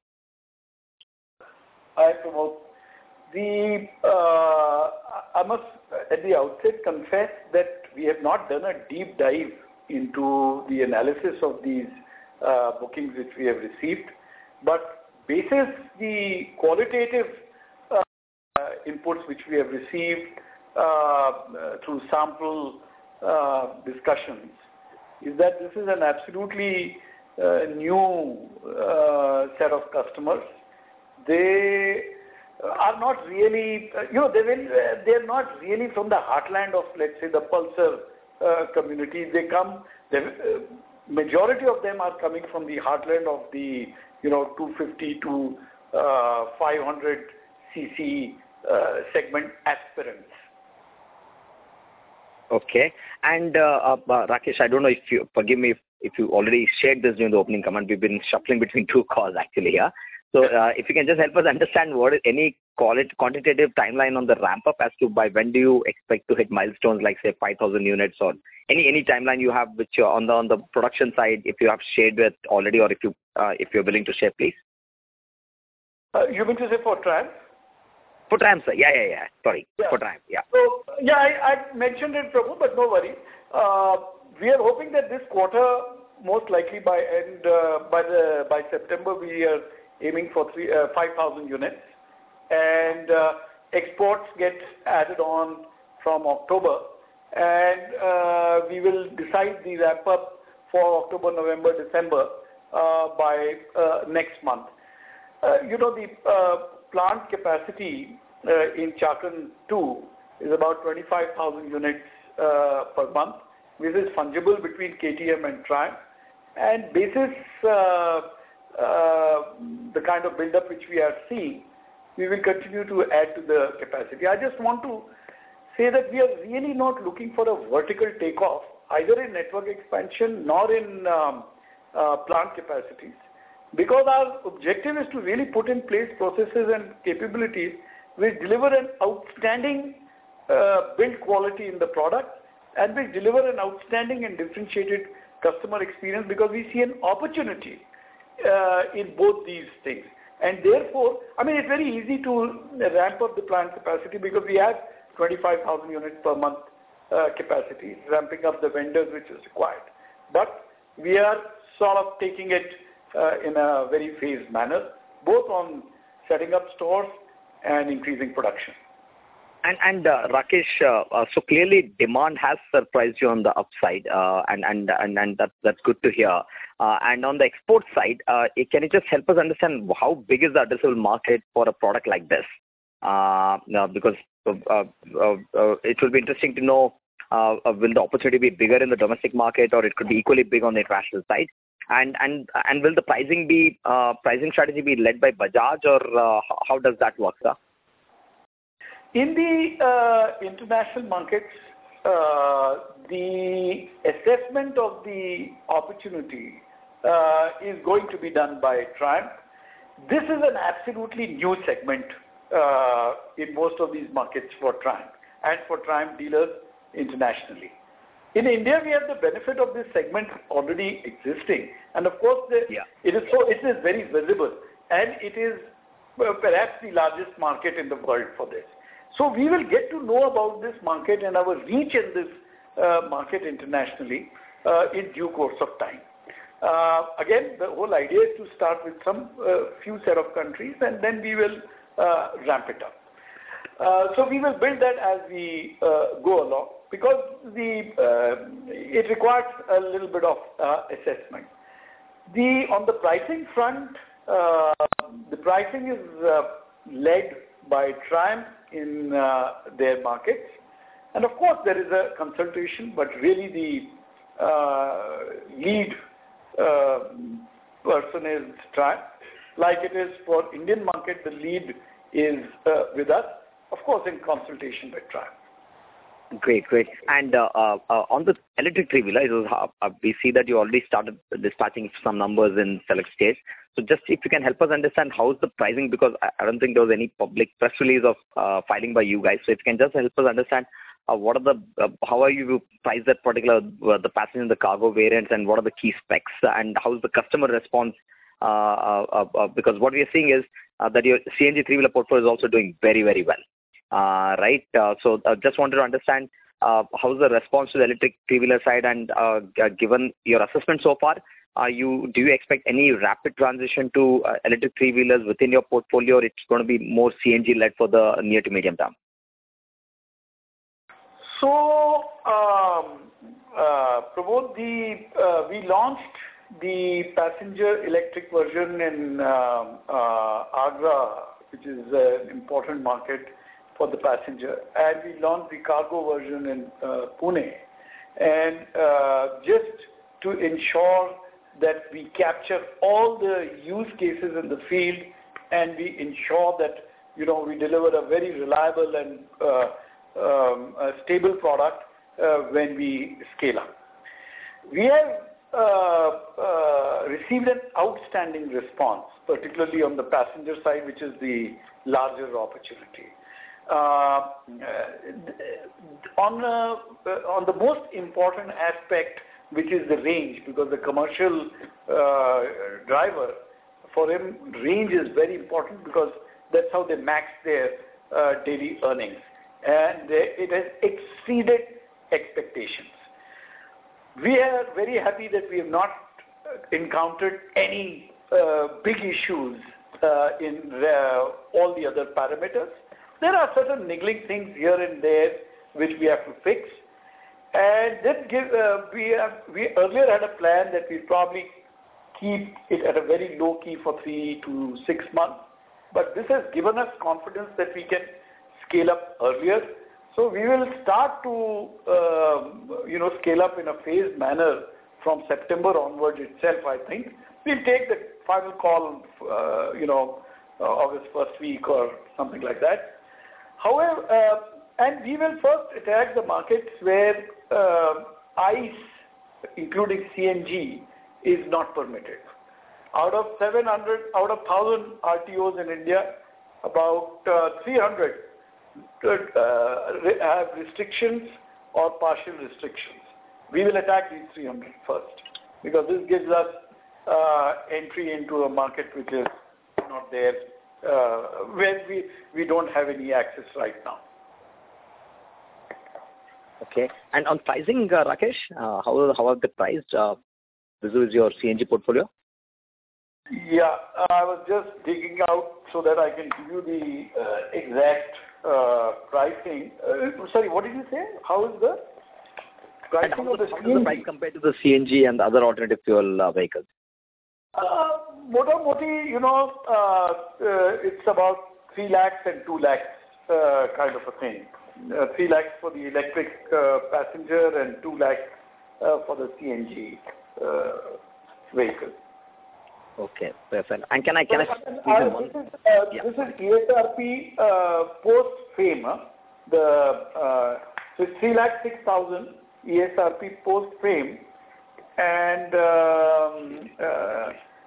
Hi, Pramod. The uh, I must at the outset confess that we have not done a deep dive into the analysis of these uh, bookings which we have received, but basis the qualitative uh, inputs which we have received uh, through sample uh, discussions, is that this is an absolutely uh, new uh, set of customers. They are not really, uh, you know, they will, uh, they're not really from the heartland of, let's say, the Pulsar uh, community. They come, the uh, majority of them are coming from the heartland of the, you know, two fifty to uh, five hundred c c uh, segment aspirants. Okay. And uh, uh, Rakesh, I don't know if you, forgive me if, if you already shared this during the opening comment. We've been shuffling between two calls actually here. So uh, if you can just help us understand what is any call it quantitative timeline on the ramp up as to by when do you expect to hit milestones like say five thousand units, or any any timeline you have which you're on the on the production side, if you have shared with already, or if you uh, if you're willing to share, please. Uh, you mean to say for Triumph? For Triumph, sir. Yeah, yeah, yeah. Sorry. Yeah. For Triumph, yeah. So, yeah, I, I mentioned it, Prabhu, but no worry. Uh, we are hoping that this quarter, most likely by end, uh, by the, by September, we are aiming for three, uh, five thousand units. And uh, exports get added on from October. And uh, we will decide the ramp up for October, November, December uh, by uh, next month. Uh, you know, the uh, plant capacity uh, in Chakan two is about twenty-five thousand units uh, per month, which is fungible between K T M and Triumph. And basis uh, uh, the kind of build-up which we are seeing, we will continue to add to the capacity. I just want to say that we are really not looking for a vertical takeoff, either in network expansion nor in um, uh, plant capacities. Because our objective is to really put in place processes and capabilities which deliver an outstanding uh, build quality in the product and which deliver an outstanding and differentiated customer experience, because we see an opportunity uh, in both these things. And therefore, I mean, it's very easy to ramp up the plant capacity because we have twenty-five thousand units per month uh, capacity, ramping up the vendors which is required. But we are sort of taking it Uh, in a very phased manner, both on setting up stores and increasing production. And and uh, Rakesh, uh, uh, so clearly demand has surprised you on the upside, uh, and and and and that that's good to hear. Uh, and on the export side, uh, can you just help us understand how big is the addressable market for a product like this? Uh, no, because uh, uh, uh, it will be interesting to know, uh, uh, will the opportunity be bigger in the domestic market, or it could be equally big on the international side? And and and will the pricing be uh, pricing strategy be led by Bajaj, or uh, how does that work, sir? In the uh, international markets, uh, the assessment of the opportunity uh, is going to be done by Triumph. This is an absolutely new segment uh, in most of these markets for Triumph and for Triumph dealers internationally. In India, we have the benefit of this segment already existing, and of course, the, yeah. it is so it is very visible, and it is uh, perhaps the largest market in the world for this. So we will get to know about this market and our reach in this uh, market internationally uh, in due course of time. Uh, again, the whole idea is to start with some uh, few set of countries, and then we will uh, ramp it up. Uh, so we will build that as we uh, go along, because the uh, it requires a little bit of uh, assessment. The on the pricing front, uh, the pricing is uh, led by Triumph in uh, their markets, and of course there is a consultation, but really the uh, lead uh, person is Triumph. Like it is for Indian market, the lead is uh, with us, of course in consultation with Triumph. Great, great. And uh, uh, on the electric three-wheeler, uh, we see that you already started dispatching some numbers in select states. So just if you can help us understand how is the pricing, because I don't think there was any public press release of uh, filing by you guys. So if you can just help us understand uh, what are the, uh, how are you price that particular, uh, the passenger and the cargo variants, and what are the key specs, and how is the customer response? Uh, uh, uh, because what we are seeing is uh, that your C N G three-wheeler portfolio is also doing very, very well. Uh, right. Uh, so I uh, just wanted to understand uh, how's the response to the electric three-wheeler side, and uh, given your assessment so far, uh, you do you expect any rapid transition to uh, electric three-wheelers within your portfolio, or it's going to be more C N G led for the near to medium term? So, um, uh, Pramod, the uh, we launched the passenger electric version in uh, uh, Agra which is uh, an important market for the passenger. And we launched the cargo version in uh, Pune. And uh, just to ensure that we capture all the use cases in the field and we ensure that, you know, we deliver a very reliable and uh, um, a stable product uh, when we scale up. We have uh, uh, received an outstanding response, particularly on the passenger side, which is the larger opportunity. Uh, on, uh, on the most important aspect, which is the range, because the commercial uh, driver, for him, range is very important because that's how they max their uh, daily earnings. And they, it has exceeded expectations. We are very happy that we have not encountered any uh, big issues uh, in uh, all the other parameters. There are certain niggling things here and there which we have to fix. And then give, uh, we, have, we earlier had a plan that we probably keep it at a very low key for three to six months. But this has given us confidence that we can scale up earlier. So we will start to, uh, you know, scale up in a phased manner from September onwards itself, I think. We'll take the final call, uh, you know, uh, August first week or something like that. However, uh, and we will first attack the markets where uh, ICE, including C N G, is not permitted. Out of seven hundred, out of one thousand R T Os in India, about uh, three hundred uh, have restrictions or partial restrictions. We will attack these three hundred first because this gives us uh, entry into a market which is not there, uh, where we, we don't have any access right now. Okay. And on pricing, uh, Rakesh, uh, how how have they priced? Uh, this is your C N G portfolio? Yeah, I was just digging out so that I can give you the uh, exact uh, pricing. Uh, sorry, what did you say? How is the pricing and how of the, the, C N G? How the price compared to the C N G and the other alternative fuel uh, vehicles? Uh, Mota moti, you know, uh, uh, it's about three lakhs and two lakhs uh, kind of a thing. Uh, three lakhs for the electric uh, passenger and two lakhs uh, for the C N G uh, vehicle. Okay, perfect. And can I can so, I? uh, this, is, uh, yeah. this is E S R P uh, post FAME. Huh? The uh, so it's three lakh six thousand E S R P post FAME, and um, uh,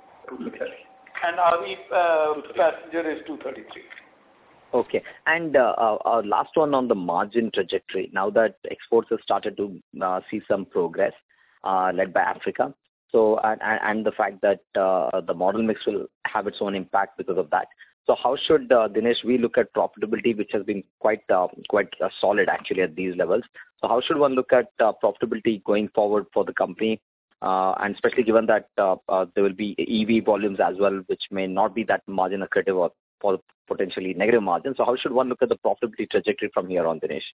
and R V uh, passenger is two thirty three. Okay. And uh, uh, last one on the margin trajectory. Now that exports have started to uh, see some progress, uh, led by Africa. So, and, and the fact that uh, the model mix will have its own impact because of that. So how should, uh, Dinesh, we look at profitability, which has been quite uh, quite uh, solid actually at these levels. So how should one look at uh, profitability going forward for the company? Uh, and especially given that uh, uh, there will be E V volumes as well, which may not be that margin accretive or for potentially negative margin. So how should one look at the profitability trajectory from here on, Dinesh?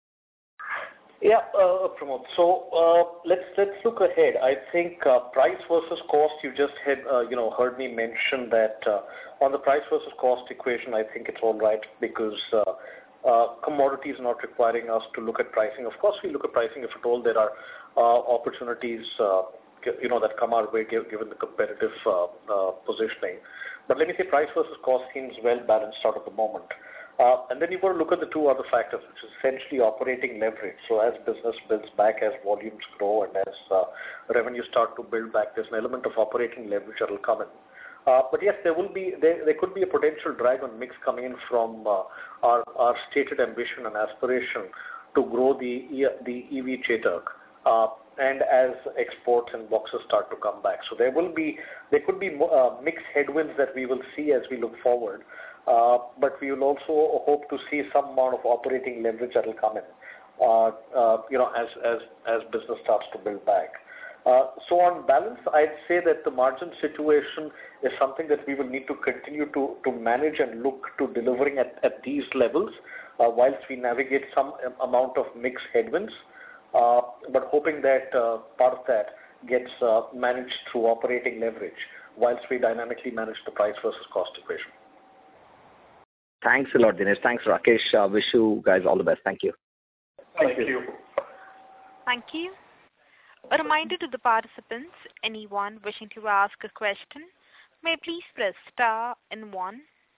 Yeah, uh, Pramod. So uh, let's let's look ahead. I think uh, price versus cost. You just had uh, you know heard me mention that uh, on the price versus cost equation, I think it's all right because uh, uh, commodity is not requiring us to look at pricing. Of course, we look at pricing if at all there are uh, opportunities uh, you know that come our way given the competitive uh, uh, positioning. But let me say price versus cost seems well balanced out of the moment. Uh, and then you've got to look at the two other factors, which is essentially operating leverage. So as business builds back, as volumes grow, and as uh, revenues start to build back, there's an element of operating leverage that will come in. Uh, but yes, there will be there, there could be a potential drag on mix coming in from uh, our, our stated ambition and aspiration to grow the the E V Chetak. Uh, and as exports and boxes start to come back. So there will be, there could be uh, mixed headwinds that we will see as we look forward. Uh, but we will also hope to see some amount of operating leverage that will come in, uh, uh, you know, as, as, as business starts to build back. Uh, so on balance, I'd say that the margin situation is something that we will need to continue to, to manage and look to delivering at, at these levels uh, whilst we navigate some amount of mixed headwinds. Uh, but hoping that uh, part of that gets uh, managed through operating leverage whilst we dynamically manage the price versus cost equation. Thanks a lot, Dinesh. Thanks, Rakesh. Uh, wish you guys all the best. Thank you. Thank, Thank you. you. Thank you. A reminder to the participants, anyone wishing to ask a question, may please press star and one.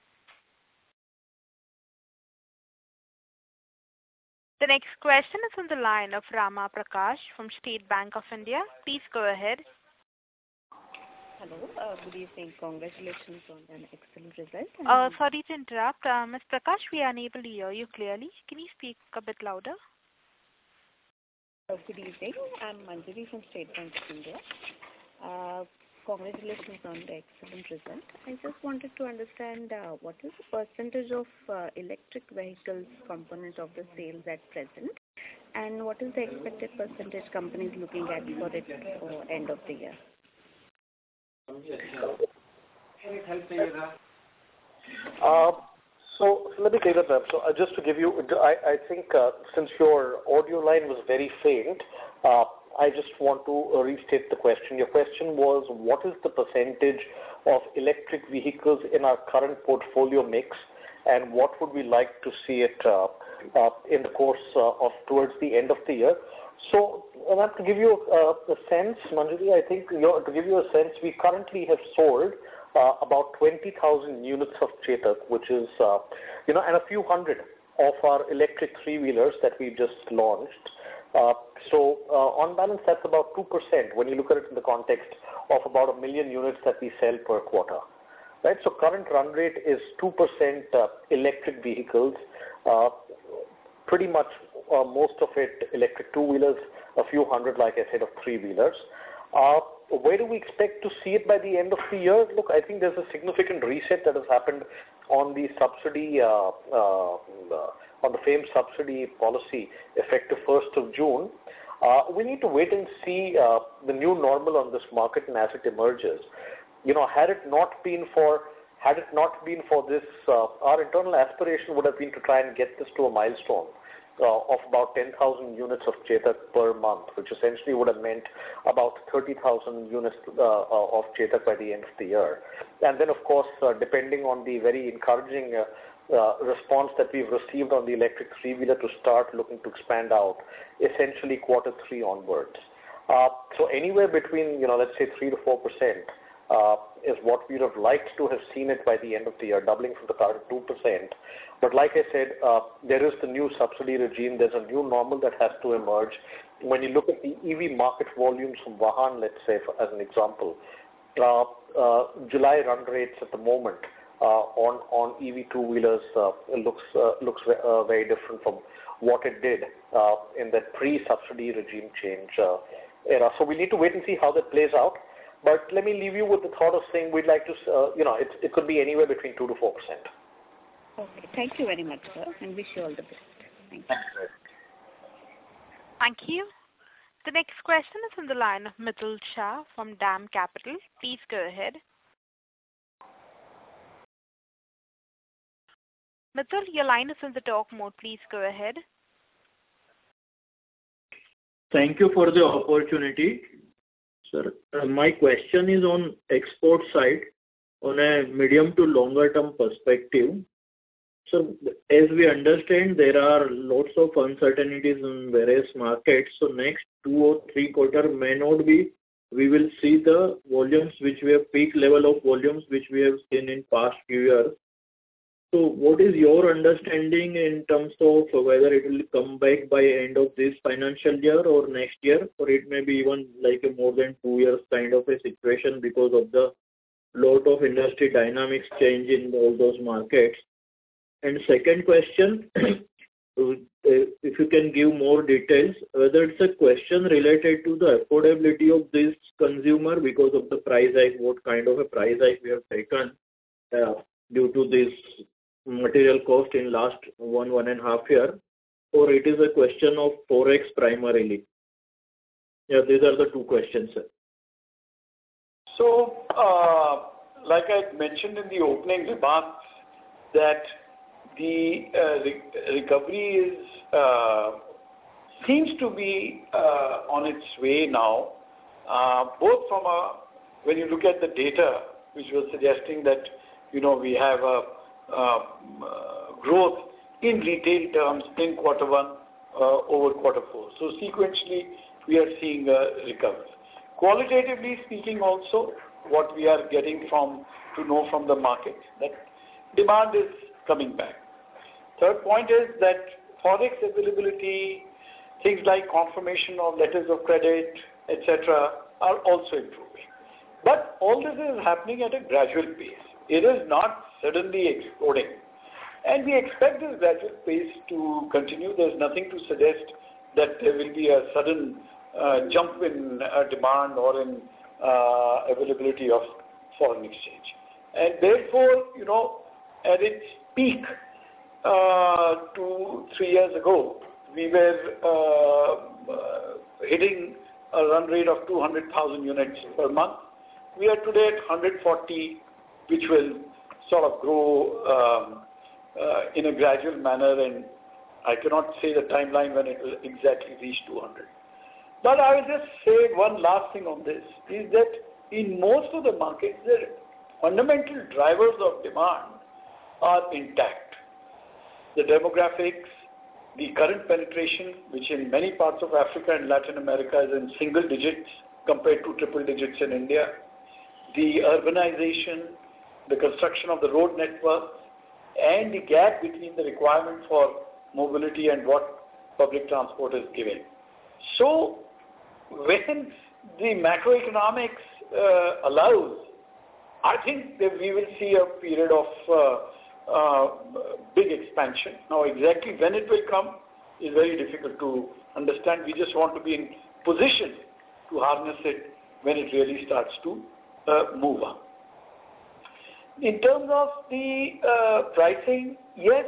The next question is on the line of Rama Prakash from State Bank of India. Please go ahead. Hello. Uh, good evening. Congratulations on an excellent result. Uh, sorry to interrupt. Uh, Miz Prakash, we are unable to hear you clearly. Can you speak a bit louder? Uh, good evening. I'm Manjari from State Bank of India. Uh, congratulations on the excellent result. I just wanted to understand uh, what is the percentage of uh, electric vehicles component of the sales at present, and what is the expected percentage company is looking at for it for end of the year? Uh, so, so let me take that up. So uh, just to give you, I, I think uh, since your audio line was very faint, uh, I just want to uh, restate the question. Your question was, what is the percentage of electric vehicles in our current portfolio mix, and what would we like to see it uh, uh, in the course uh, of towards the end of the year? So, uh, to give you uh, a sense, Manjari, I think you know, to give you a sense, we currently have sold uh, about twenty thousand units of Chetak, which is, uh, you know, and a few hundred of our electric three-wheelers that we just launched. Uh, so, uh, on balance, that's about two percent when you look at it in the context of about a million units that we sell per quarter. Right? So, current run rate is two percent uh, electric vehicles, uh, pretty much uh, most of it electric two-wheelers, a few hundred, like I said, of three-wheelers. Uh, where do we expect to see it by the end of the year? Look, I think there's a significant reset that has happened on the subsidy, uh, uh, on the FAME subsidy policy effective first of June. Uh, we need to wait and see uh, the new normal on this market and as it emerges. You know, had it not been for had it not been for this, uh, our internal aspiration would have been to try and get this to a milestone uh, of about ten thousand units of Chetak per month, which essentially would have meant about thirty thousand units uh, of Chetak by the end of the year. And then, of course, uh, depending on the very encouraging uh, uh, response that we've received on the electric three-wheeler to start looking to expand out, essentially quarter three onwards. Uh, so anywhere between, you know, let's say three to four percent. Uh, is what we would have liked to have seen it by the end of the year, doubling from the current two percent. But like I said, uh, there is the new subsidy regime. There's a new normal that has to emerge. When you look at the E V market volumes from Vahan, let's say, for, as an example, uh, uh, July run rates at the moment uh, on, on E V two-wheelers uh, looks, uh, looks uh, very different from what it did uh, in that pre-subsidy regime change uh, era. So we need to wait and see how that plays out. But let me leave you with the thought of saying we'd like to, uh, you know, it, it could be anywhere between two to four percent. Okay. Thank you very much, sir, and wish you all the best. Thank you. Thank you. The next question is on the line of Mitul Shah from DAM Capital. Please go ahead. Mitul, your line is in the talk mode. Please go ahead. Thank you for the opportunity. Sir, uh, my question is on export side on a medium to longer term perspective. So as we understand, there are lots of uncertainties in various markets. So next two or three quarter may not be, we will see the volumes which we have peak level of volumes which we have seen in past few years. So what is your understanding in terms of whether it will come back by end of this financial year or next year, or it may be even like a more than two years kind of a situation because of the lot of industry dynamics change in all those markets? And second question, if you can give more details, whether it's a question related to the affordability of this consumer because of the price hike, what kind of a price hike we have taken uh, due to this material cost in last one, one and a half year, or it is a question of Forex primarily? Yeah, these are the two questions, sir. So, uh, like I mentioned in the opening remarks, that the uh, re- recovery is uh, seems to be uh, on its way now, uh, both from a, when you look at the data, which was suggesting that, you know, we have a, uh, uh, growth in retail terms in quarter one uh, over quarter four. So sequentially, we are seeing a recovery. Qualitatively speaking also, what we are getting from to know from the market, that demand is coming back. Third point is that forex availability, things like confirmation of letters of credit, et cetera, are also improving. But all this is happening at a gradual pace. It is not suddenly exploding. And we expect this gradual pace to continue. There's nothing to suggest that there will be a sudden uh, jump in uh, demand or in uh, availability of foreign exchange. And therefore, you know, at its peak uh, two, three years ago, we were uh, uh, hitting a run rate of two hundred thousand units per month. We are today at one hundred forty, which will sort of grow um, uh, in a gradual manner, and I cannot say the timeline when it will exactly reach two hundred. But I will just say one last thing on this, is that in most of the markets, the fundamental drivers of demand are intact. The demographics, the current penetration, which in many parts of Africa and Latin America is in single digits compared to triple digits in India, the urbanization, the construction of the road network, and the gap between the requirement for mobility and what public transport is giving. So, when the macroeconomics uh, allows, I think that we will see a period of uh, uh, big expansion. Now, exactly when it will come is very difficult to understand. We just want to be in position to harness it when it really starts to uh, move up. In terms of the uh, pricing, yes,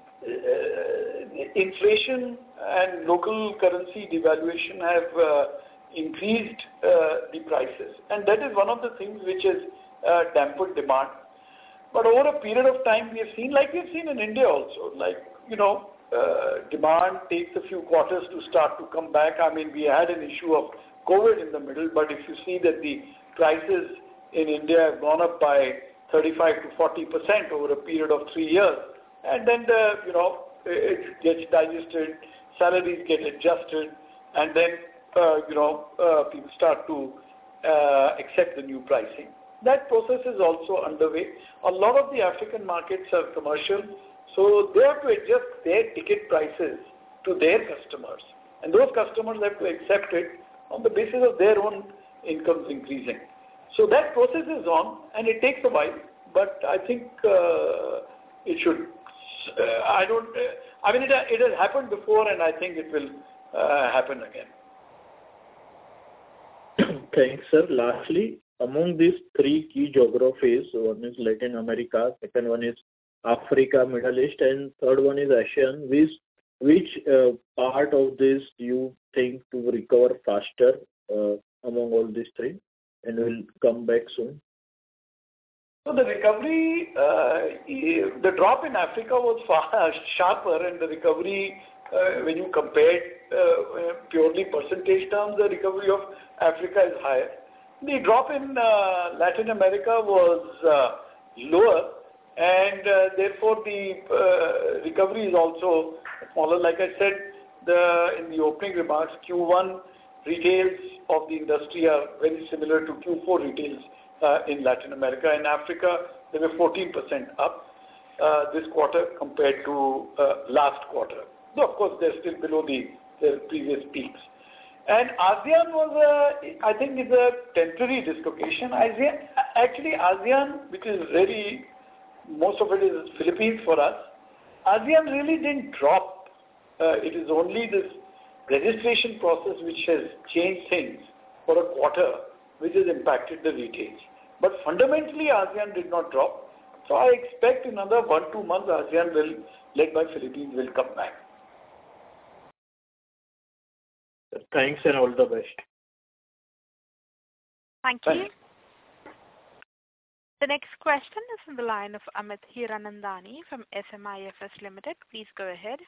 uh, inflation and local currency devaluation have uh, increased uh, the prices, and that is one of the things which has uh, dampened demand. But over a period of time, we have seen, like we have seen in India also, like, you know, uh, demand takes a few quarters to start to come back. I mean, we had an issue of COVID in the middle, but if you see that the prices in India have gone up by thirty-five to forty percent over a period of three years, and then the, you know, it gets digested, salaries get adjusted, and then, uh, you know, uh, people start to uh, accept the new pricing. That process is also underway. A lot of the African markets are commercial, so they have to adjust their ticket prices to their customers, and those customers have to accept it on the basis of their own incomes increasing. So that process is on, and it takes a while, but I think uh, it should, uh, I don't, uh, I mean, it, it has happened before, and I think it will uh, happen again. Thanks, sir. Lastly, among these three key geographies, one is Latin America, second one is Africa, Middle East, and third one is ASEAN. Which, which uh, part of this do you think to recover faster uh, among all these three, and will come back soon? So the recovery, uh, the drop in Africa was far sharper, and the recovery, uh, when you compare uh, purely percentage terms, the recovery of Africa is higher. The drop in uh, Latin America was uh, lower, and uh, therefore the uh, recovery is also smaller. Like I said the, in the opening remarks, Q one retails of the industry are very similar to Q four retails uh, in Latin America. In Africa, they were fourteen percent up uh, this quarter compared to uh, last quarter. Though, of course, they're still below the their previous peaks. And ASEAN was, a, I think, is a temporary dislocation. ASEAN, actually, ASEAN, which is really, most of it is Philippines for us, ASEAN really didn't drop. Uh, it is only this registration process which has changed things for a quarter, which has impacted the retail. But fundamentally, ASEAN did not drop. So I expect in another one, two months, ASEAN will, led by Philippines, will come back. Thanks and all the best. Thank you. Thanks. The next question is from the line of Amit Hiranandani from S M I F S Limited. Please go ahead.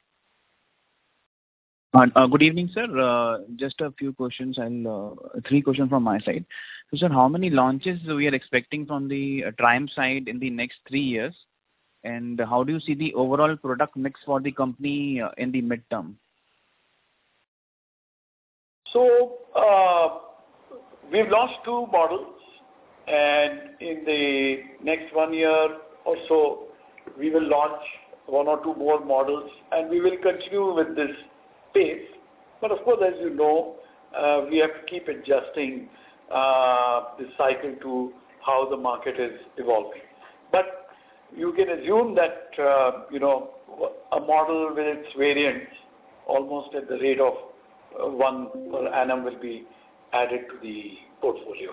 Uh, uh, good evening, sir. Uh, just a few questions and uh, three questions from my side. So, sir, how many launches we are expecting from the uh, Triumph side in the next three years? And how do you see the overall product mix for the company uh, in the midterm? So, uh, we've launched two models, and in the next one year or so, we will launch one or two more models, and we will continue with this pace. But of course, as you know, uh, we have to keep adjusting uh, the cycle to how the market is evolving. But you can assume that, uh, you know, a model with its variants almost at the rate of uh, one per annum will be added to the portfolio.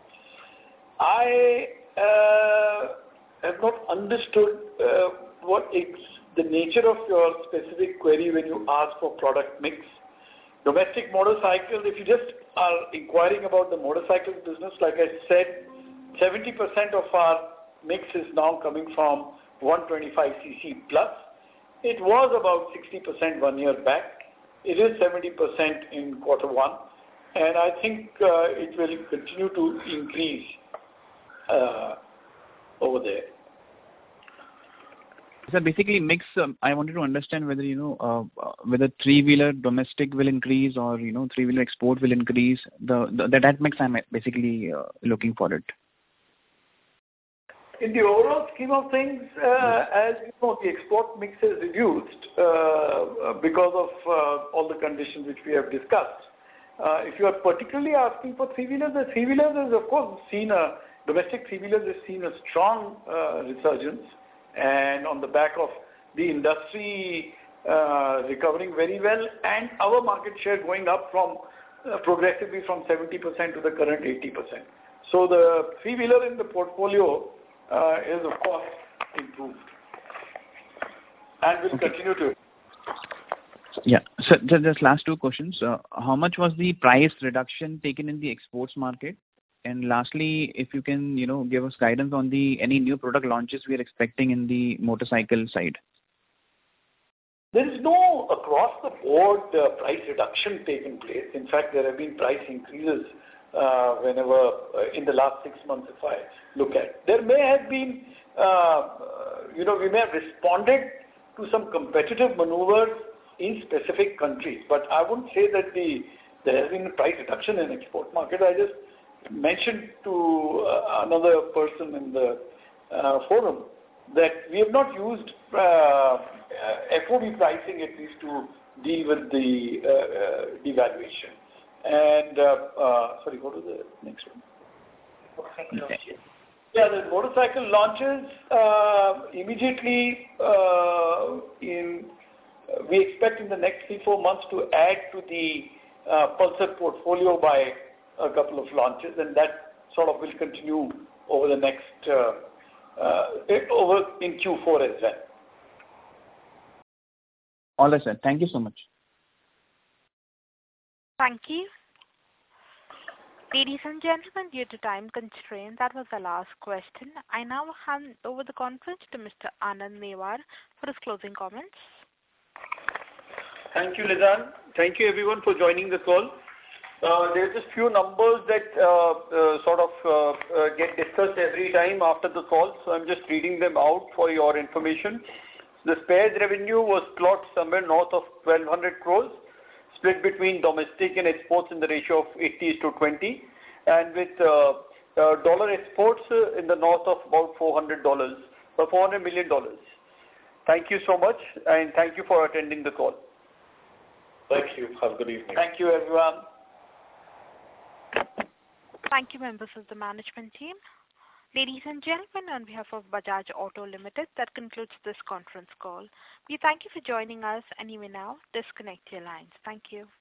I uh, have not understood uh, what is the nature of your specific query when you ask for product mix. Domestic motorcycles, if you just are inquiring about the motorcycle business, like I said, seventy percent of our mix is now coming from one twenty-five c c plus. It was about sixty percent one year back. It is seventy percent in quarter one, and I think uh, it will continue to increase uh, over there. So basically mix, um, I wanted to understand whether, you know, uh, uh, whether three-wheeler domestic will increase or, you know, three-wheeler export will increase. The, the That mix I'm basically uh, looking for it. In the overall scheme of things, uh, as you know, the export mix is reduced uh, because of uh, all the conditions which we have discussed. Uh, if you are particularly asking for three-wheelers, the three-wheelers has of course seen a, domestic three-wheelers has seen a strong uh, resurgence, and on the back of the industry uh, recovering very well and our market share going up from uh, progressively from seventy percent to the current eighty percent. So the three-wheeler in the portfolio uh, is of course improved and will okay. continue to. Yeah. So just last two questions. Uh, how much was the price reduction taken in the exports market? And lastly, if you can, you know, give us guidance on the any new product launches we are expecting in the motorcycle side. There is no across-the-board uh, price reduction taking place. In fact, there have been price increases uh, whenever uh, in the last six months, if I look at. There may have been, uh, you know, we may have responded to some competitive maneuvers in specific countries, but I wouldn't say that the there has been a price reduction in export market. I just mentioned to uh, another person in the uh, forum that we have not used uh, F O B pricing at least to deal with the uh, uh, devaluation. And, uh, uh, sorry, what was the next one? Motorcycle launches. Yeah, the motorcycle launches uh, immediately uh, in, uh, we expect in the next three, four months to add to the uh, Pulsar portfolio by a couple of launches, and that sort of will continue over the next, uh, uh, over in Q four as well. All right, sir. Thank you so much. Thank you. Ladies and gentlemen, due to time constraint, that was the last question. I now hand over the conference to Mister Anand Newar for his closing comments. Thank you, Lizanne. Thank you, everyone, for joining the call. Uh, there are just few numbers that uh, uh, sort of uh, uh, get discussed every time after the call, so I'm just reading them out for your information. The spares revenue was clocked somewhere north of twelve hundred crores, split between domestic and exports in the ratio of eighty to twenty, and with uh, uh, dollar exports uh, in the north of about four hundred dollars, or four hundred million dollars. Thank you so much, and thank you for attending the call. Thank you. Have a good evening. Thank you, everyone. Thank you, members of the management team. Ladies and gentlemen, on behalf of Bajaj Auto Limited, that concludes this conference call. We thank you for joining us, and you may now disconnect your lines. Thank you.